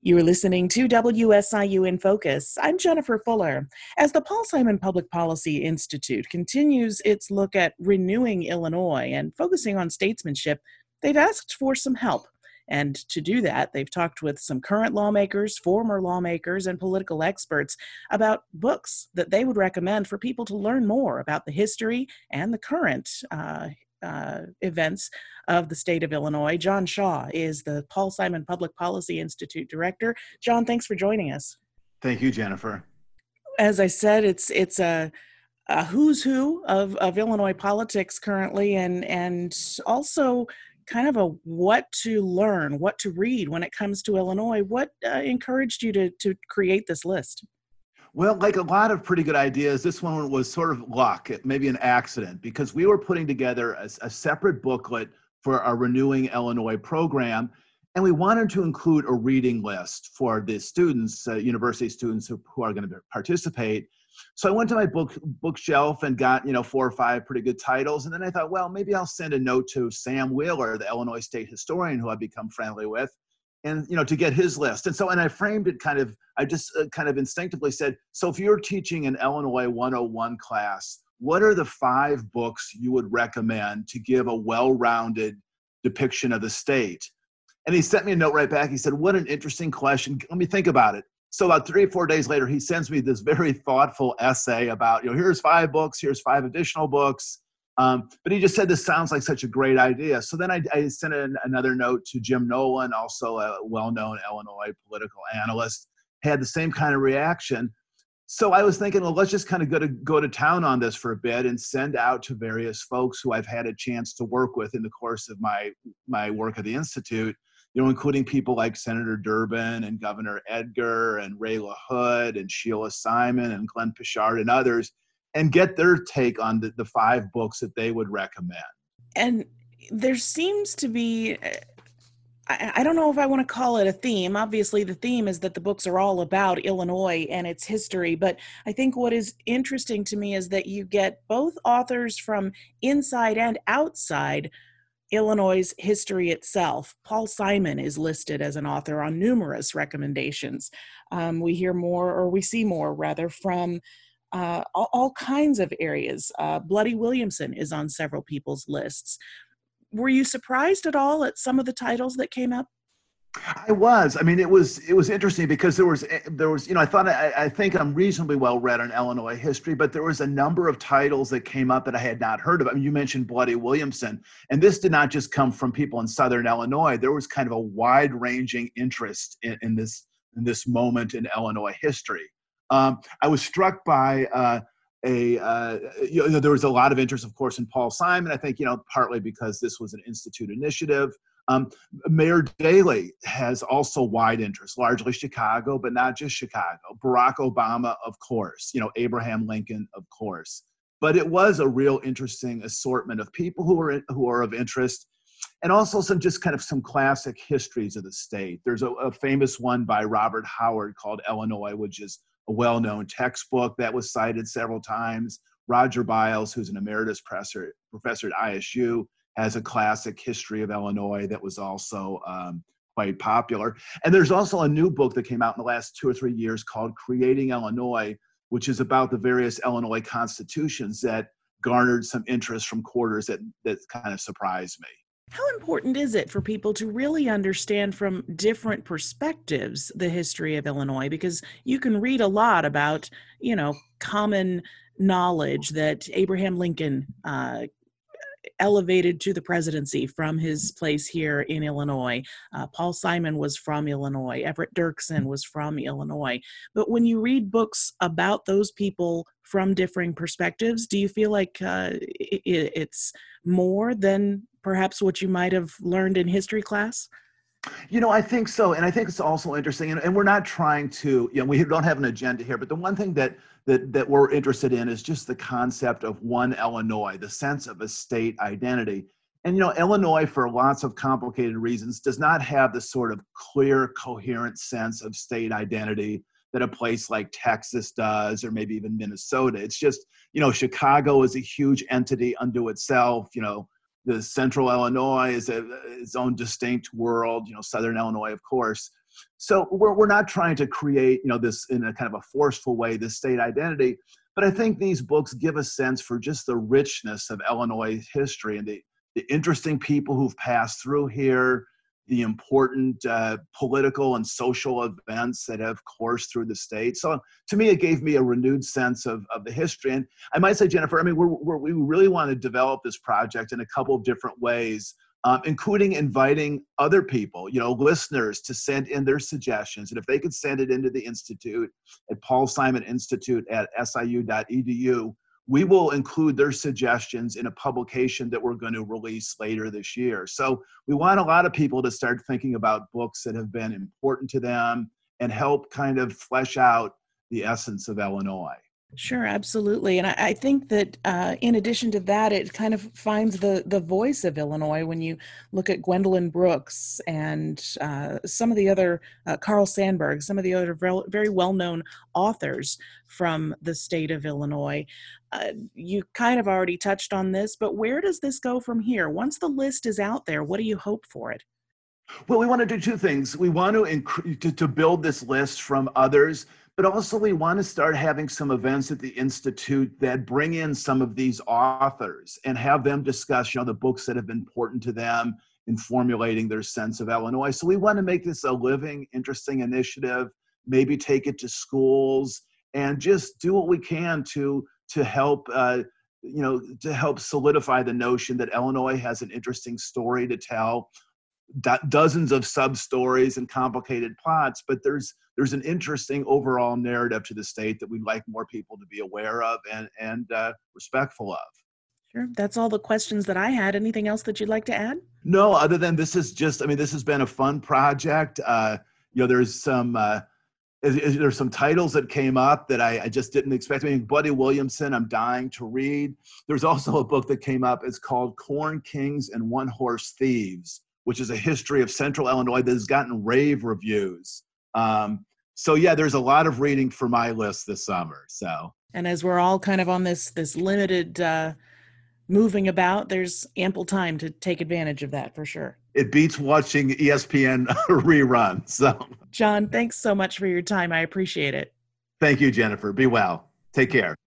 You're listening to WSIU in Focus. I'm Jennifer Fuller. As the Paul Simon Public Policy Institute continues its look at renewing Illinois and focusing on statesmanship, they've asked for some help. And to do that, they've talked with some current lawmakers, former lawmakers, and political experts about books that they would recommend for people to learn more about the history and the current events of the state of Illinois. John Shaw is the Paul Simon Public Policy Institute director. John, thanks for joining us. Thank you, Jennifer. As I said, it's a who's who of Illinois politics currently, and also kind of a what to learn, what to read when it comes to Illinois. What encouraged you to create this list? Well, like a lot of pretty good ideas, this one was sort of luck, maybe an accident, because we were putting together a separate booklet for our Renewing Illinois program, and we wanted to include a reading list for the students, university students who are going to participate. So I went to my bookshelf and got 4 or 5 pretty good titles, and then I thought, well, maybe I'll send a note to Sam Wheeler, the Illinois state historian who I've become friendly with, and to get his list. And I framed it I just kind of instinctively said, so if you're teaching an Illinois 101 class, what are the 5 books you would recommend to give a well-rounded depiction of the state? And he sent me a note right back. He said, what an interesting question. Let me think about it. So about 3 or 4 days later, he sends me this very thoughtful essay about, here's 5 books, here's 5 additional books. But he just said, this sounds like such a great idea. So then I sent another note to Jim Nolan, also a well-known Illinois political analyst, had the same kind of reaction. So I was thinking, well, let's just kind of go to town on this for a bit and send out to various folks who I've had a chance to work with in the course of my work at the Institute, including people like Senator Durbin and Governor Edgar and Ray LaHood and Sheila Simon and Glenn Pichard and others, and get their take on the 5 books that they would recommend. And there seems to be, I don't know if I want to call it a theme. Obviously, the theme is that the books are all about Illinois and its history. But I think what is interesting to me is that you get both authors from inside and outside Illinois' history itself. Paul Simon is listed as an author on numerous recommendations. We see more rather from all kinds of areas. Bloody Williamson is on several people's lists. Were you surprised at all at some of the titles that came up? I was. I mean, it was interesting because there was, I think I'm reasonably well read on Illinois history, but there was a number of titles that came up that I had not heard of. I mean, you mentioned Bloody Williamson, and this did not just come from people in Southern Illinois. There was kind of a wide-ranging interest in this moment in Illinois history. I was struck by there was a lot of interest, of course, in Paul Simon. I think, partly because this was an Institute initiative. Mayor Daley has also wide interest, largely Chicago, but not just Chicago. Barack Obama, of course, Abraham Lincoln, of course. But it was a real interesting assortment of people who are of interest, and also some classic histories of the state. There's a famous one by Robert Howard called Illinois, which is a well-known textbook that was cited several times. Roger Biles, who's an emeritus professor at ISU, has a classic history of Illinois that was also quite popular. And there's also a new book that came out in the last 2 or 3 years called Creating Illinois, which is about the various Illinois constitutions that garnered some interest from quarters that kind of surprised me. How important is it for people to really understand from different perspectives the history of Illinois? Because you can read a lot about, common knowledge that Abraham Lincoln elevated to the presidency from his place here in Illinois. Paul Simon was from Illinois. Everett Dirksen was from Illinois. But when you read books about those people from differing perspectives, do you feel like it's more than perhaps what you might have learned in history class? I think so. And I think it's also interesting, and we're not trying to, we don't have an agenda here, but the one thing that we're interested in is just the concept of one Illinois, the sense of a state identity. And, Illinois, for lots of complicated reasons, does not have the sort of clear, coherent sense of state identity that a place like Texas does, or maybe even Minnesota. It's just, Chicago is a huge entity unto itself. The central Illinois is its own distinct world, Southern Illinois, of course. So we're not trying to create, this in a kind of a forceful way, this state identity. But I think these books give a sense for just the richness of Illinois history and the interesting people who've passed through here, the important political and social events that have coursed through the state. So to me, it gave me a renewed sense of the history. And I might say, Jennifer, I mean, we really want to develop this project in a couple of different ways, including inviting other people, listeners, to send in their suggestions. And if they could send it into the Institute at Paul Simon Institute at siu.edu, we will include their suggestions in a publication that we're going to release later this year. So we want a lot of people to start thinking about books that have been important to them and help kind of flesh out the essence of Illinois. Sure, absolutely. And I think that in addition to that, it kind of finds the voice of Illinois when you look at Gwendolyn Brooks and some of the other, Carl Sandburg, some of the other very well-known authors from the state of Illinois. You kind of already touched on this, but where does this go from here? Once the list is out there, what do you hope for it? Well, we want to do two things. We want to build this list from others, but also we want to start having some events at the Institute that bring in some of these authors and have them discuss, the books that have been important to them in formulating their sense of Illinois. So we want to make this a living, interesting initiative, maybe take it to schools and just do what we can to help, to help solidify the notion that Illinois has an interesting story to tell. Dozens of sub-stories and complicated plots, but there's an interesting overall narrative to the state that we'd like more people to be aware of and respectful of. Sure. That's all the questions that I had. Anything else that you'd like to add? No, other than this has been a fun project. There's some titles that came up that I just didn't expect. I mean, Buddy Williamson, I'm dying to read. There's also a book that came up. It's called Corn Kings and One-Horse Thieves, which is a history of Central Illinois that has gotten rave reviews. So yeah, there's a lot of reading for my list this summer. So, and as we're all kind of on this limited moving about, there's ample time to take advantage of that for sure. It beats watching ESPN reruns. So, John, thanks so much for your time. I appreciate it. Thank you, Jennifer. Be well. Take care.